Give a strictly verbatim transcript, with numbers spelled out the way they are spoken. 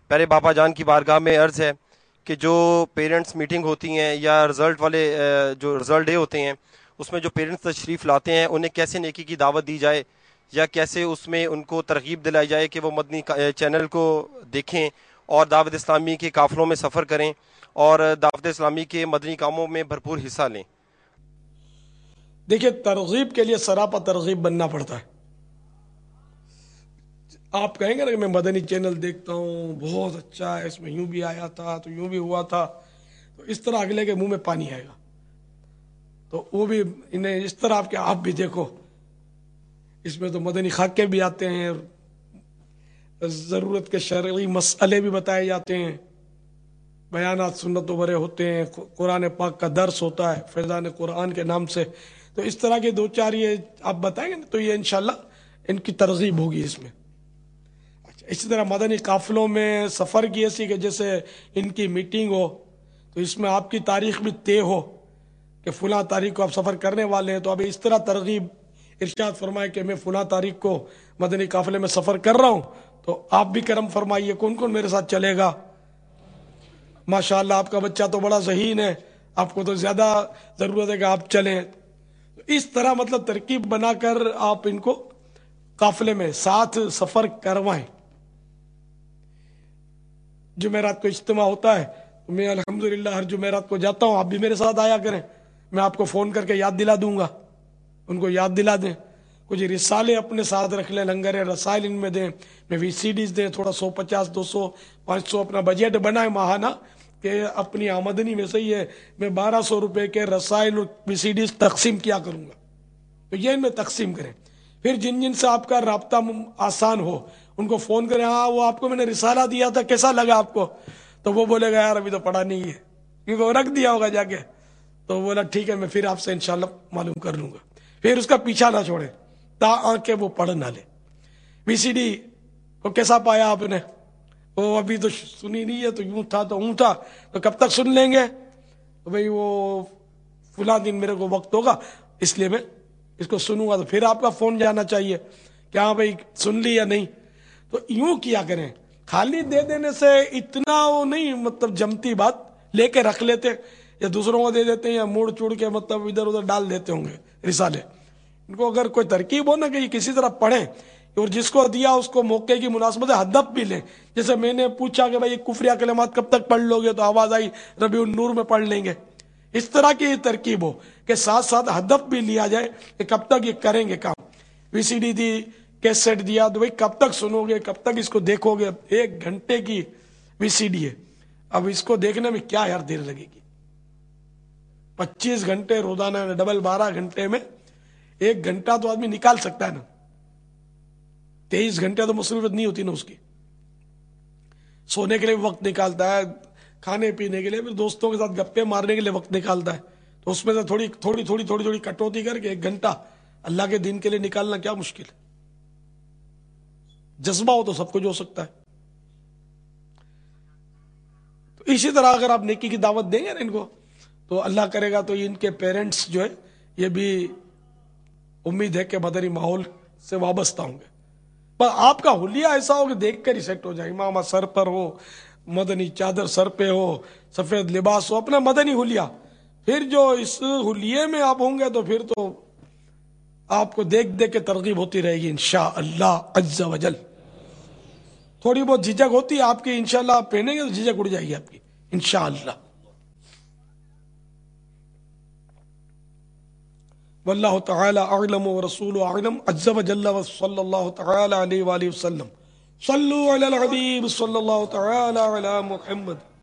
پیارے باپا جان کی بارگاہ میں عرض ہے کہ جو پیرنٹس میٹنگ ہوتی ہیں یا رزلٹ والے جو رزلٹ ڈے ہوتے ہیں اس میں جو پیرنٹس تشریف لاتے ہیں انہیں کیسے نیکی کی دعوت دی جائے یا کیسے اس میں ان کو ترغیب دلائی جائے کہ وہ مدنی چینل کو دیکھیں اور دعوت اسلامی کے قافلوں میں سفر کریں اور دعوت اسلامی کے مدنی کاموں میں بھرپور حصہ لیں؟ دیکھیے، ترغیب کے لیے سراپا ترغیب بننا پڑتا ہے. آپ کہیں گے نا کہ میں مدنی چینل دیکھتا ہوں، بہت اچھا ہے، اس میں یوں بھی آیا تھا تو یوں بھی ہوا تھا، تو اس طرح اگلے کے منہ میں پانی آئے گا. تو وہ بھی انہیں اس طرح آپ کے آپ بھی دیکھو، اس میں تو مدنی خاکے بھی آتے ہیں، ضرورت کے شرعی مسئلے بھی بتائے جاتے ہیں، بیانات سنت و برے ہوتے ہیں، قرآن پاک کا درس ہوتا ہے فیضان قرآن کے نام سے. تو اس طرح کے دو چار یہ آپ بتائیں گے تو یہ انشاءاللہ ان کی ترغیب ہوگی اس میں. اچھا، اسی طرح مدنی قافلوں میں سفر کی ایسی کہ جیسے ان کی میٹنگ ہو تو اس میں آپ کی تاریخ بھی طے ہو کہ فلاں تاریخ کو آپ سفر کرنے والے ہیں، تو اب اس طرح ترغیب ارشاد فرمائے کہ میں فلاں تاریخ کو مدنی قافلے میں سفر کر رہا ہوں، تو آپ بھی کرم فرمائیے کون کون میرے ساتھ چلے گا. ماشاءاللہ آپ کا بچہ تو بڑا ذہین ہے، آپ کو تو زیادہ ضرورت ہے کہ آپ چلیں. اس طرح مطلب ترکیب بنا کر آپ ان کو قافلے میں ساتھ سفر کروائیں. جمعرات کو اجتماع ہوتا ہے، میں الحمدللہ ہر جمعرات کو جاتا ہوں، آپ بھی میرے ساتھ آیا کریں، میں آپ کو فون کر کے یاد دلا دوں گا، ان کو یاد دلا دیں. کچھ رسالے اپنے ساتھ رکھ لیں، لنگر رسائل ان میں دیں، میں وی سی ڈیز دیں، تھوڑا سو پچاس دو سو پانچ سو اپنا بجٹ بنائے ماہانہ کہ اپنی آمدنی میں سے یہ میں بارہ سو روپے کے رسائل اور وی سی ڈیز تقسیم کیا کروں گا. تو یہ ان میں تقسیم کریں. پھر جن جن سے آپ کا رابطہ آسان ہو ان کو فون کریں، ہاں وہ آپ کو میں نے رسالہ دیا تھا کیسا لگا آپ کو؟ تو وہ بولے گا یار ابھی تو پڑھا نہیں ہے، کیونکہ وہ رکھ دیا ہوگا جا کے. تو بولا ٹھیک ہے میں پھر آپ سے انشاءاللہ معلوم کر لوں گا. پھر اس کا پیچھا نہ چھوڑیں تا آنکھ وہ پڑھ نہ لے. وی سی ڈی کو کیسا پایا آپ نے؟ وہ ابھی تو سنی نہیں ہے، تو یوں تھا تو اون تھا، تو کب تک سن لیں گے؟ تو بھئی وہ فلاں دن میرے کو وقت ہوگا اس لیے میں اس کو سنوں گا. تو پھر آپ کا فون جانا چاہیے کہ ہاں بھئی سن لی یا نہیں. تو یوں کیا کریں. خالی دے دینے سے اتنا وہ نہیں مطلب جمتی بات، لے کے رکھ لیتے یا دوسروں کو دے دیتے ہیں یا موڑ چوڑ کے مطلب ادھر ادھر ڈال دیتے ہوں گے رسالے. ان کو اگر کوئی ترکیب ہو نا کہ یہ کسی طرح پڑھیں، اور جس کو دیا اس کو موقع کی مناسبت سے ہدف بھی لیں. جیسے میں نے پوچھا کہ بھائی یہ کفریہ کلمات کب تک پڑھ لو گے، تو آواز آئی ربیع النور میں پڑھ لیں گے. اس طرح کی ترکیب ہو کہ ساتھ ساتھ ہدف بھی لیا جائے کہ کب تک یہ کریں گے کام. وی سی ڈی دی، کیسٹ دیا، تو بھائی کب تک سنو گے، کب تک اس کو دیکھو گے؟ ایک گھنٹے کی وی سی ڈی ہے، اب اس کو دیکھنے میں کیا یار دیر لگے گی؟ پچیس گھنٹے روزانہ ڈبل بارہ گھنٹے میں ایک گھنٹہ تو آدمی نکال سکتا ہے نا. تیئیس گھنٹے تو مصروفیت نہیں ہوتی نا اس کی. سونے کے لیے وقت نکالتا ہے، کھانے پینے کے لیے، پھر دوستوں کے ساتھ گپے مارنے کے لیے وقت نکالتا ہے. تو اس میں سے تھوڑی تھوڑی تھوڑی تھوڑی تھوڑی کٹوتی کر کے ایک گھنٹہ اللہ کے دین کے لیے نکالنا کیا مشکل ہے؟ جذبہ ہو تو سب کچھ ہو سکتا ہے. تو اسی طرح اگر آپ نیکی کی دعوت دیں گے نا ان کو، تو اللہ کرے گا تو ان کے پیرنٹس جو ہے یہ بھی امید ہے کہ مدنی ماحول سے وابستہ ہوں گے. پر آپ کا حلیہ ایسا ہو کہ دیکھ کر ہی سیٹ ہو جائے. امامہ سر پر ہو، مدنی چادر سر پہ ہو، سفید لباس ہو، اپنا مدنی حلیہ. پھر جو اس حلیے میں آپ ہوں گے تو پھر تو آپ کو دیکھ دیکھ کے ترغیب ہوتی رہے گی انشاءاللہ عز و جل. تھوڑی بہت جھجک ہوتی ہے آپ کی، انشاءاللہ آپ پہنیں گے تو جھجک اڑ جائے گی آپ کی انشاءاللہ. واللہ تعالی اعلم ورسول اعلم عز و جل وصلی اللہ تعالی علیہ وآلہ وسلم. صلو علی الحبیب صلی اللہ تعالی علی محمد.